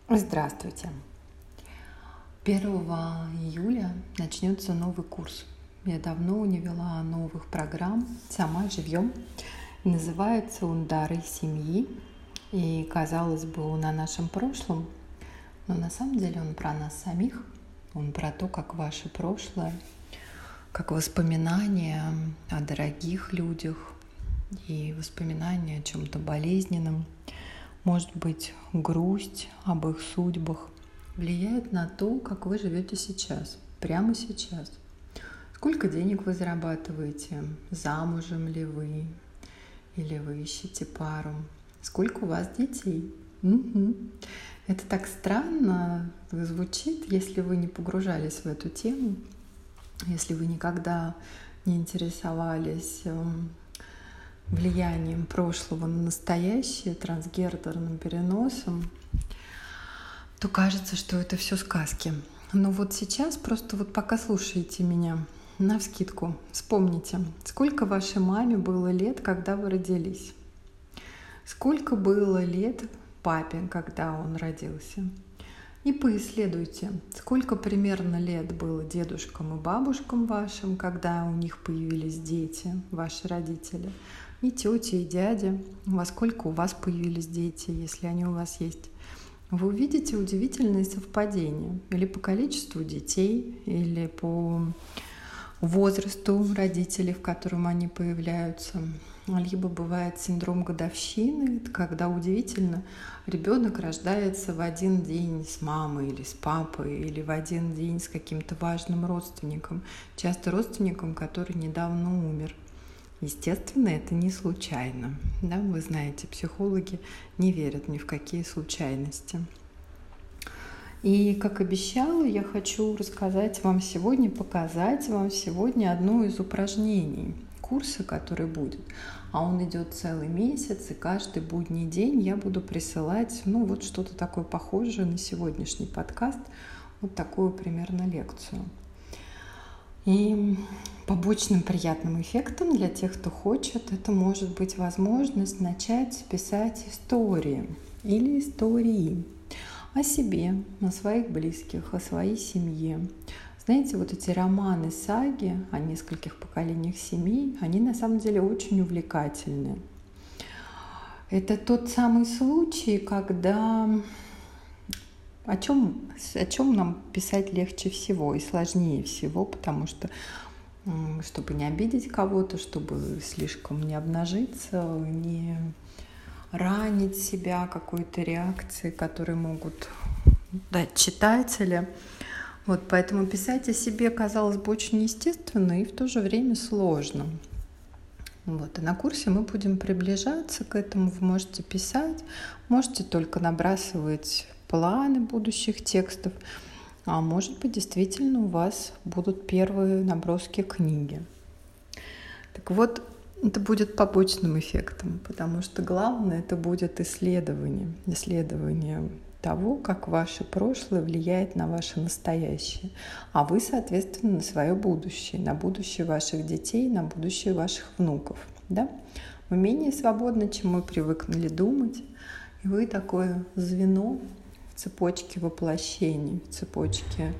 Здравствуйте. 1 июля начнется новый курс. Я давно не вела новых программ, сама живьем. Называется он «Дары семьи». И, казалось бы, он о нашем прошлом, но на самом деле он про нас самих. Он про то, как ваше прошлое, как воспоминания о дорогих людях и воспоминания о чем-то болезненном, может быть, грусть об их судьбах, влияет на то, как вы живете сейчас, прямо сейчас. Сколько денег вы зарабатываете, замужем ли вы, или вы ищете пару, сколько у вас детей. Это так странно звучит, если вы не погружались в эту тему, если вы никогда не интересовались влиянием прошлого на настоящее, трансгендерным переносом, то кажется, что это все сказки. Но вот сейчас просто вот пока слушаете меня, навскидку вспомните, сколько вашей маме было лет, когда вы родились? Сколько было лет папе, когда он родился? И поисследуйте, сколько примерно лет было дедушкам и бабушкам вашим, когда у них появились дети, ваши родители, и тети, и дяди, во сколько у вас появились дети, если они у вас есть. Вы увидите удивительные совпадения или по количеству детей, или по возрасту родителей, в котором они появляются. Либо бывает синдром годовщины, когда удивительно ребенок рождается в один день с мамой или с папой, или в один день с каким-то важным родственником, часто родственником, который недавно умер. Естественно, это не случайно. Да? Вы знаете, психологи не верят ни в какие случайности. И, как обещала, я хочу рассказать вам сегодня, показать вам сегодня одно из упражнений курса, который будет. А он идет целый месяц, и каждый будний день я буду присылать, вот что-то такое похожее на сегодняшний подкаст, вот такую примерно лекцию. И побочным приятным эффектом для тех, кто хочет, это может быть возможность начать писать истории или истории о себе, о своих близких, о своей семье. Знаете, вот эти романы, саги о нескольких поколениях семей, они на самом деле очень увлекательны. Это тот самый случай, когда о чем нам писать легче всего и сложнее всего, потому что, чтобы не обидеть кого-то, чтобы слишком не обнажиться, не ранить себя какой-то реакцией, которые могут дать читатели. Вот, поэтому писать о себе, казалось бы, очень естественно и в то же время сложно. Вот, и на курсе мы будем приближаться к этому. Вы можете писать, можете только набрасывать планы будущих текстов, а может быть, действительно у вас будут первые наброски книги. Так вот, это будет побочным эффектом, потому что главное это будет исследование того, как ваше прошлое влияет на ваше настоящее, а вы, соответственно, на свое будущее, на будущее ваших детей, на будущее ваших внуков. Да? Вы менее свободны, чем мы привыкли думать, и вы такое звено в цепочке воплощений, в цепочке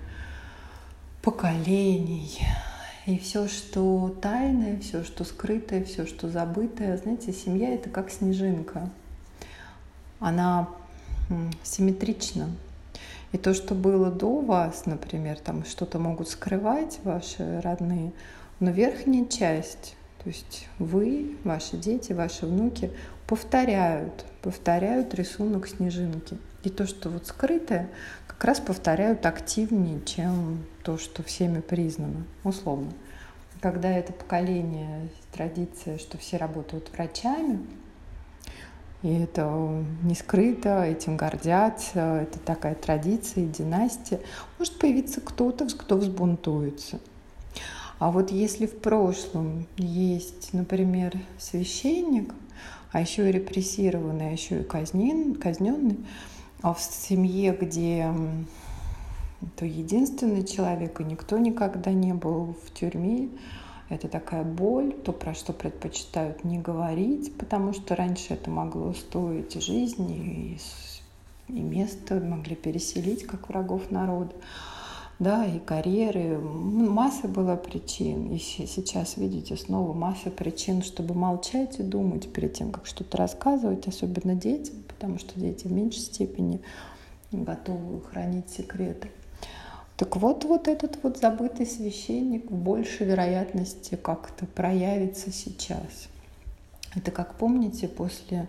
поколений. И все, что тайное, все, что скрытое, все, что забытое, знаете, семья — это как снежинка. Она симметрична. И то, что было до вас, например, там что-то могут скрывать ваши родные, но верхняя часть, то есть вы, ваши дети, ваши внуки повторяют рисунок снежинки. И то, что вот скрытое, как раз повторяют активнее, чем то, что всеми признано, условно. Когда это поколение, традиция, что все работают врачами, и это не скрыто, этим гордятся, это такая традиция, династия, может появиться кто-то, кто взбунтуется. А вот если в прошлом есть, например, священник, а еще и репрессированный, а еще и казненный, а в семье, где то единственный человек, и никто никогда не был в тюрьме, это такая боль, то, про что предпочитают не говорить, потому что раньше это могло стоить жизни и и место могли переселить как врагов народа. Да, и карьеры, масса была причин. И сейчас, видите, снова масса причин, чтобы молчать и думать перед тем, как что-то рассказывать, особенно детям, потому что дети в меньшей степени готовы хранить секреты. Так вот этот вот забытый священник в большей вероятности как-то проявится сейчас. Это, как помните, после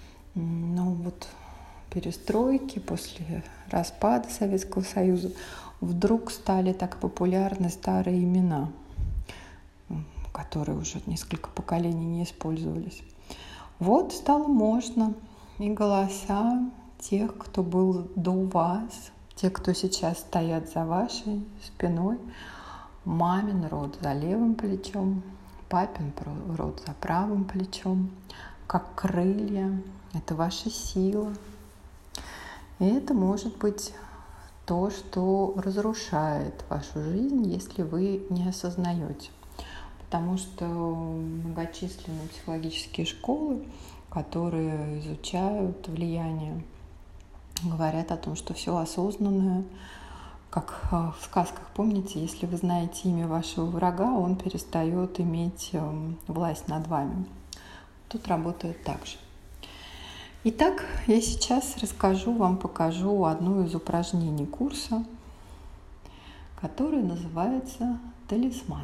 перестройки, после распада Советского Союза вдруг стали так популярны старые имена, которые уже несколько поколений не использовались. Вот стало можно и голоса тех, кто был до вас, те, кто сейчас стоят за вашей спиной, мамин род за левым плечом, папин род за правым плечом, как крылья. Это ваша сила. И это может быть то, что разрушает вашу жизнь, если вы не осознаете. Потому что многочисленные психологические школы, которые изучают влияние, говорят о том, что все осознанное, как в сказках, помните, если вы знаете имя вашего врага, он перестает иметь власть над вами. Тут работает так же. Итак, я сейчас покажу одно из упражнений курса, которое называется «Талисман».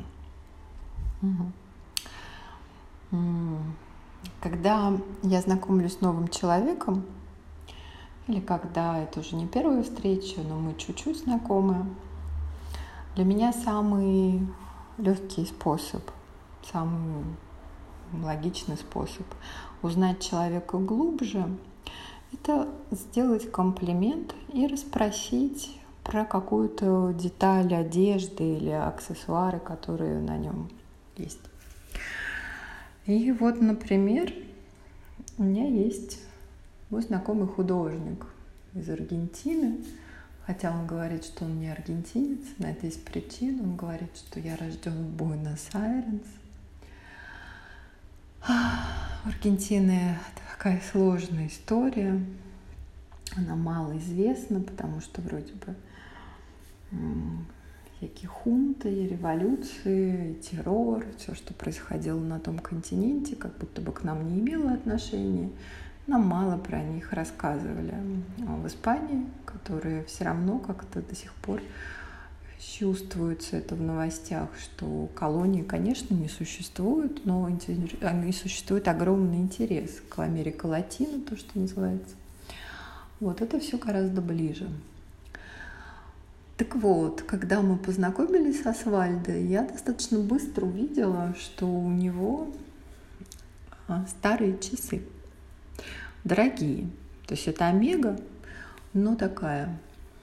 Когда я знакомлюсь с новым человеком, или когда это уже не первая встреча, но мы чуть-чуть знакомы, для меня самый легкий способ, самый логичный способ узнать человека глубже — это сделать комплимент и расспросить про какую-то деталь одежды или аксессуары, которые на нем есть. И вот, например, у меня есть мой знакомый художник из Аргентины, хотя он говорит, что он не аргентинец, на это есть причина. Он говорит, что я рожден в Буэнос-Айрес. В Аргентине такая сложная история. Она мало известна, потому что вроде бы всякие хунты, революции, террор, все, что происходило на том континенте, как будто бы к нам не имело отношения. Нам мало про них рассказывали. А в Испании, которые все равно как-то до сих пор чувствуется это в новостях, что колонии, конечно, не существует, но существует огромный интерес к Америке Латина, то, что называется. Вот это все гораздо ближе. Так вот, когда мы познакомились с Освальдо, я достаточно быстро увидела, что у него старые часы, дорогие. То есть это Омега, но такая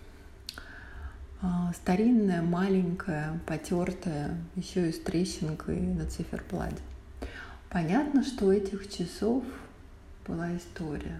старинная, маленькая, потертая, еще и с трещинкой на циферблате. Понятно, что у этих часов была история.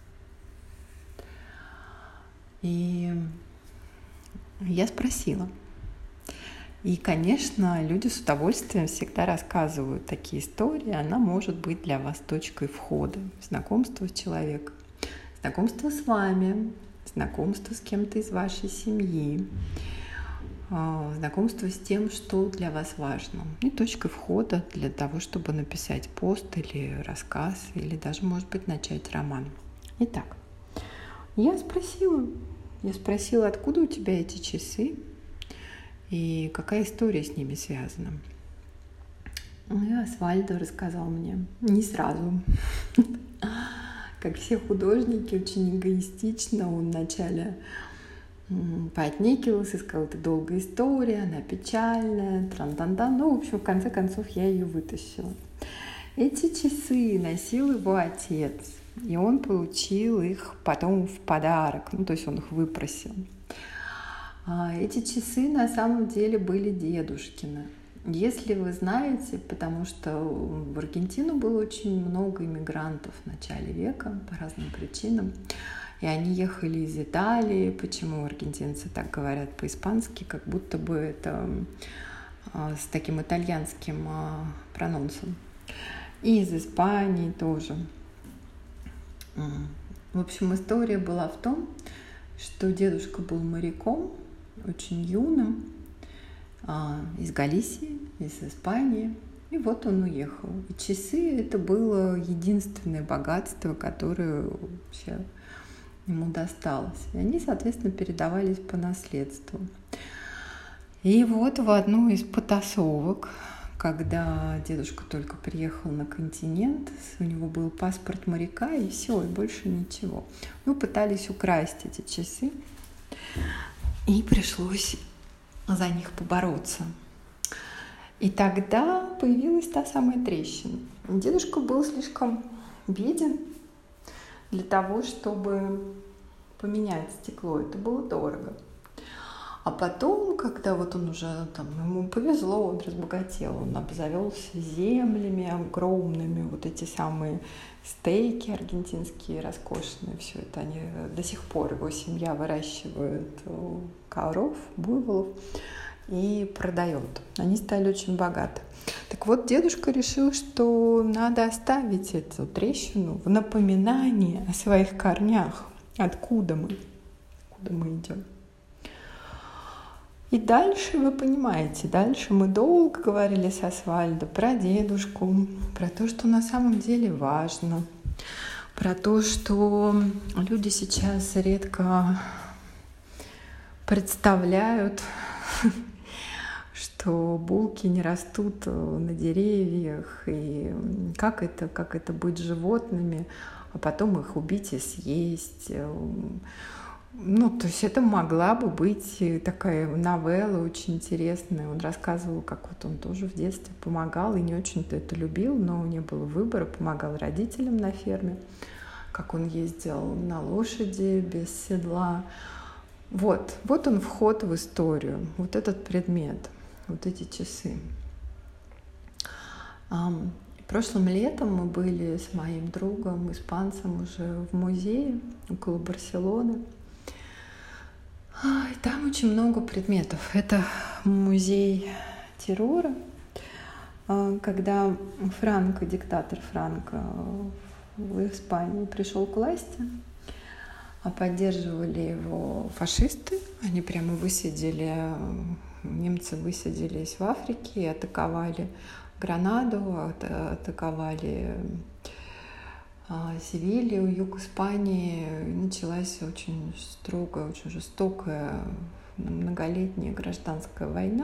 И я спросила. И, конечно, люди с удовольствием всегда рассказывают такие истории. Она может быть для вас точкой входа в знакомство с человеком, знакомство с вами, знакомство с кем-то из вашей семьи, знакомство с тем, что для вас важно. И точкой входа для того, чтобы написать пост или рассказ, или даже, может быть, начать роман. Итак, я спросила, откуда у тебя эти часы и какая история с ними связана. И Освальдо рассказал мне не сразу. Как все художники, очень эгоистично. Он вначале поотнекивался, сказал, это долгая история, она печальная, тран-тан-тан. Ну, в общем, в конце концов, я ее вытащила. Эти часы носил его отец, и он получил их потом в подарок, то есть он их выпросил. Эти часы на самом деле были дедушкины. Если вы знаете, потому что в Аргентину было очень много иммигрантов в начале века по разным причинам, и они ехали из Италии. Почему аргентинцы так говорят по-испански, как будто бы это с таким итальянским прононсом. И из Испании тоже. В общем, история была в том, что дедушка был моряком, очень юным, из Галисии, из Испании. И вот он уехал. И часы — это было единственное богатство, которое вообще ему досталось. И они, соответственно, передавались по наследству. И вот в одну из потасовок, когда дедушка только приехал на континент, у него был паспорт моряка, и все, и больше ничего. Мы пытались украсть эти часы, и пришлось за них побороться. И тогда появилась та самая трещина. Дедушка был слишком беден для того, чтобы поменять стекло. Это было дорого. А потом, когда вот он уже, ему повезло, он разбогател, он обзавелся землями огромными, вот эти самые стейки аргентинские роскошные, все это они до сих пор, его семья выращивает коров, буйволов и продает. Они стали очень богаты. Так вот, дедушка решил, что надо оставить эту трещину в напоминание о своих корнях, откуда мы идем. И дальше, вы понимаете, дальше мы долго говорили с Освальдо про дедушку, про то, что на самом деле важно, про то, что люди сейчас редко представляют, что булки не растут на деревьях, и как это быть животными, а потом их убить и съесть. То есть это могла бы быть такая новелла очень интересная. Он рассказывал, как вот он тоже в детстве помогал, и не очень-то это любил, но не было выбора, помогал родителям на ферме, как он ездил на лошади без седла. Вот он вход в историю, вот этот предмет, вот эти часы. Прошлым летом мы были с моим другом, испанцем, уже в музее около Барселоны. И там очень много предметов. Это музей террора. Когда диктатор Франко в Испании пришел к власти, поддерживали его фашисты. Они прямо немцы высадились в Африке и атаковали Гранаду, атаковали Севилью, юг Испании. Началась очень строгая, очень жестокая, многолетняя гражданская война.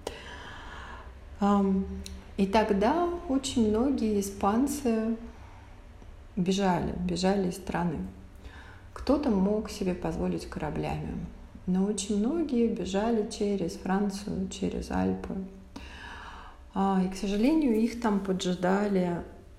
И тогда очень многие испанцы бежали из страны. Кто-то мог себе позволить кораблями, но очень многие бежали через Францию, через Альпы. И, к сожалению, их там поджидали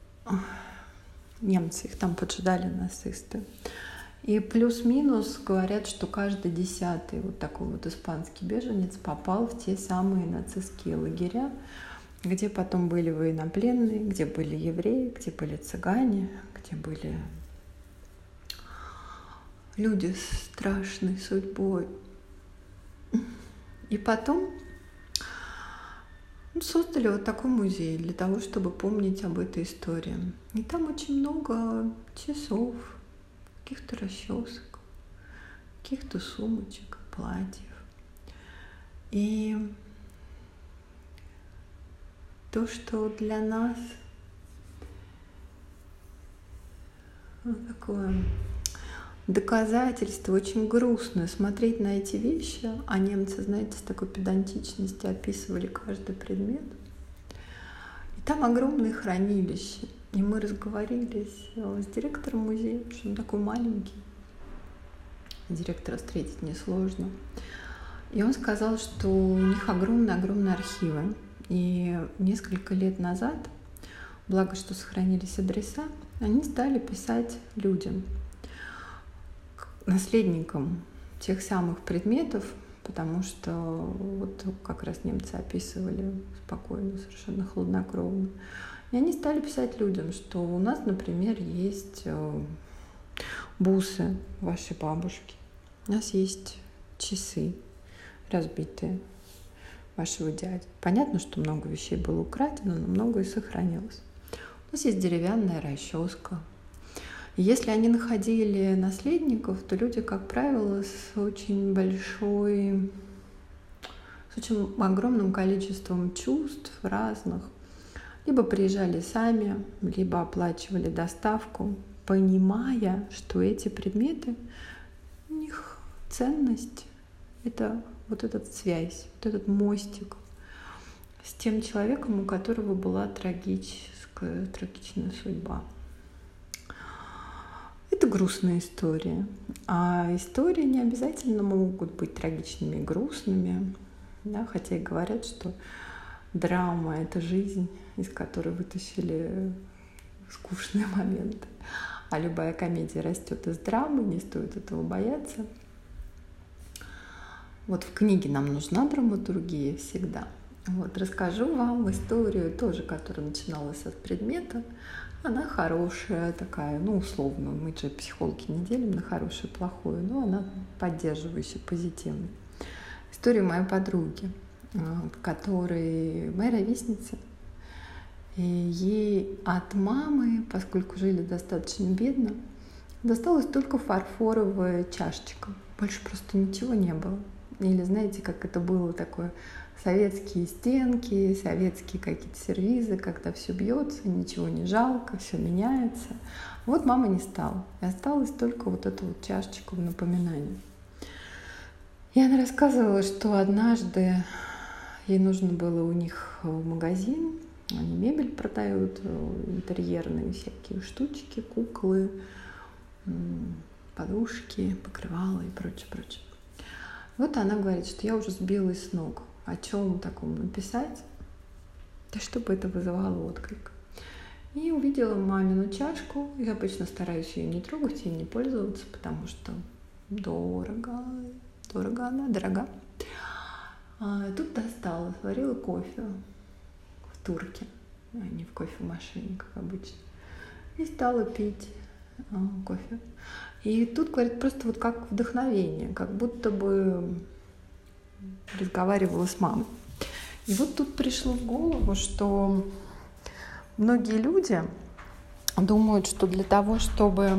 немцы, их там поджидали нацисты. И плюс-минус говорят, что каждый 10-й вот такой вот испанский беженец попал в те самые нацистские лагеря, где потом были военнопленные, где были евреи, где были цыгане, где были люди с страшной судьбой. И потом создали вот такой музей для того, чтобы помнить об этой истории. И там очень много часов, каких-то расчесок, каких-то сумочек, платьев. И то, что для нас такое доказательство, очень грустно смотреть на эти вещи, а немцы, знаете, с такой педантичностью описывали каждый предмет. И там огромное хранилище. И мы разговорились с директором музея, потому что он такой маленький. Директора встретить несложно. И он сказал, что у них огромные архивы. И несколько лет назад, благо что сохранились адреса, они стали писать людям, наследникам тех самых предметов, потому что вот как раз немцы описывали спокойно, совершенно хладнокровно. И они стали писать людям, что у нас, например, есть бусы вашей бабушки, у нас есть часы разбитые вашего дяди. Понятно, что много вещей было украдено, но многое сохранилось. У нас есть деревянная расческа. И если они находили наследников, то люди, как правило, с очень огромным количеством чувств разных, либо приезжали сами, либо оплачивали доставку, понимая, что эти предметы, у них ценность — это вот эта связь, вот этот мостик с тем человеком, у которого была трагичная судьба. Это грустная история. А истории не обязательно могут быть трагичными и грустными. Да? Хотя и говорят, что драма — это жизнь, из которой вытащили скучные моменты. А любая комедия растет из драмы, не стоит этого бояться. Вот в книге нам нужна драматургия всегда. Вот, расскажу вам историю тоже, которая начиналась от предмета. Она хорошая такая, условно, мы же психологи не делим на хорошую и плохую, но она поддерживающая, позитивная. История моей подруги, которой моя ровесница. И ей от мамы, поскольку жили достаточно бедно, досталась только фарфоровая чашечка. Больше просто ничего не было. Или знаете, как это было такое: советские стенки, советские какие-то сервизы, когда все бьется, ничего не жалко, все меняется. Вот мама не стала. И осталась только вот эта вот чашечка в напоминание. И она рассказывала, что однажды ей нужно было у них в магазин, они мебель продают, интерьерные всякие штучки, куклы, подушки, покрывала и прочее. Вот она говорит, что я уже сбилась с ног. О чем таком написать, да чтобы это вызывало отклик. И увидела мамину чашку. Я обычно стараюсь ее не трогать и не пользоваться, потому что дорого она, дорога. Тут достала, сварила кофе в турке, а не в кофемашине, как обычно. И стала пить кофе. И тут, говорит, просто вот как вдохновение, как будто бы разговаривала с мамой. И вот тут пришло в голову, что многие люди думают, что для того, чтобы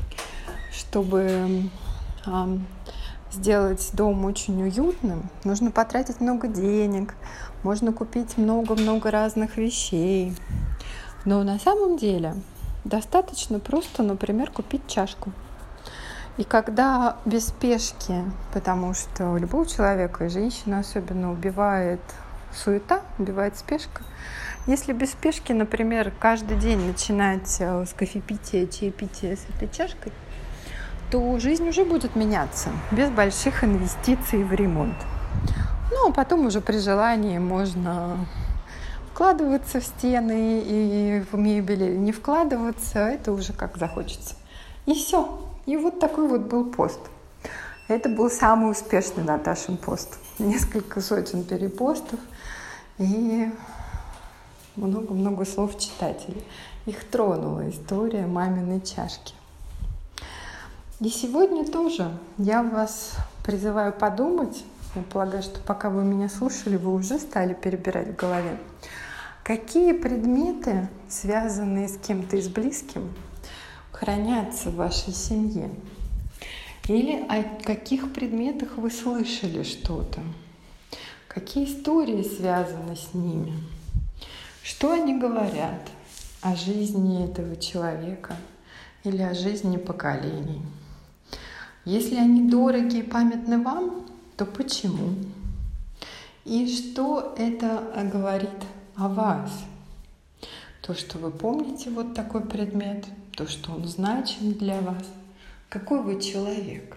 сделать дом очень уютным, нужно потратить много денег, можно купить много-много разных вещей. Но на самом деле достаточно просто, например, купить чашку. И когда без спешки, потому что у любого человека, и женщину особенно, убивает суета, убивает спешка. Если без спешки, например, каждый день начинать с кофепития, чаепития с этой чашкой, то жизнь уже будет меняться без больших инвестиций в ремонт. А потом уже при желании можно вкладываться в стены и в мебель, или не вкладываться, это уже как захочется. И все. И вот такой вот был пост. Это был самый успешный Наташин пост. Несколько сотен перепостов и много-много слов читателей. Их тронула история маминой чашки. И сегодня тоже я вас призываю подумать. Я полагаю, что пока вы меня слушали, вы уже стали перебирать в голове. Какие предметы, связанные с кем-то из близких, хранятся в вашей семье? Или о каких предметах вы слышали что-то? Какие истории связаны с ними? Что они говорят о жизни этого человека или о жизни поколений? Если они дороги и памятны вам, то почему? И что это говорит о вас? То, что вы помните вот такой предмет, то, что он значим для вас. Какой вы человек?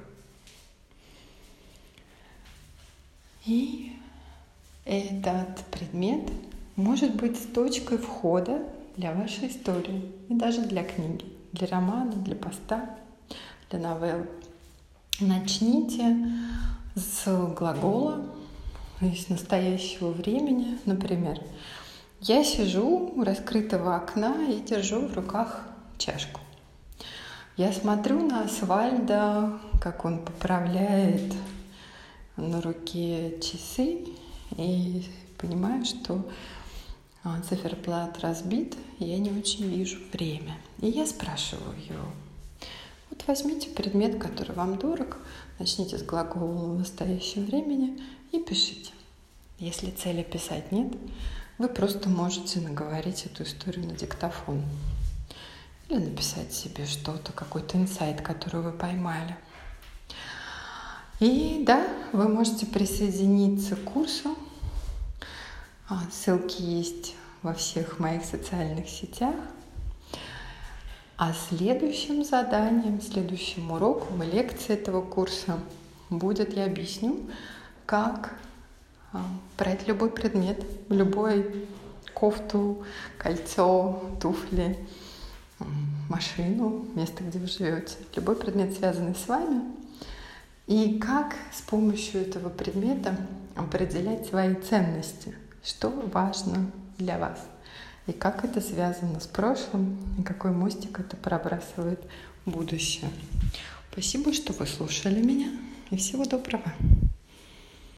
И этот предмет может быть точкой входа для вашей истории и даже для книги, для романа, для поста, для новеллы. Начните с глагола, из настоящего времени. Например, я сижу у раскрытого окна и держу в руках чашку. Я смотрю на Освальда, как он поправляет на руке часы, и понимаю, что циферблат разбит, и я не очень вижу время. И я спрашиваю его: Вот возьмите предмет, который вам дорог, начните с глагола в настоящем времени и пишите. Если цели писать нет, вы просто можете наговорить эту историю на диктофон. Или написать себе что-то, какой-то инсайт, который вы поймали. И да, вы можете присоединиться к курсу. Ссылки есть во всех моих социальных сетях. А следующим заданием, следующим уроком и лекцией этого курса будет, я объясню, как брать любой предмет, любой кофту, кольцо, туфли, машину, место, где вы живете, любой предмет, связанный с вами, и как с помощью этого предмета определять свои ценности, что важно для вас, и как это связано с прошлым, и какой мостик это пробрасывает в будущее. Спасибо, что вы слушали меня, и всего доброго.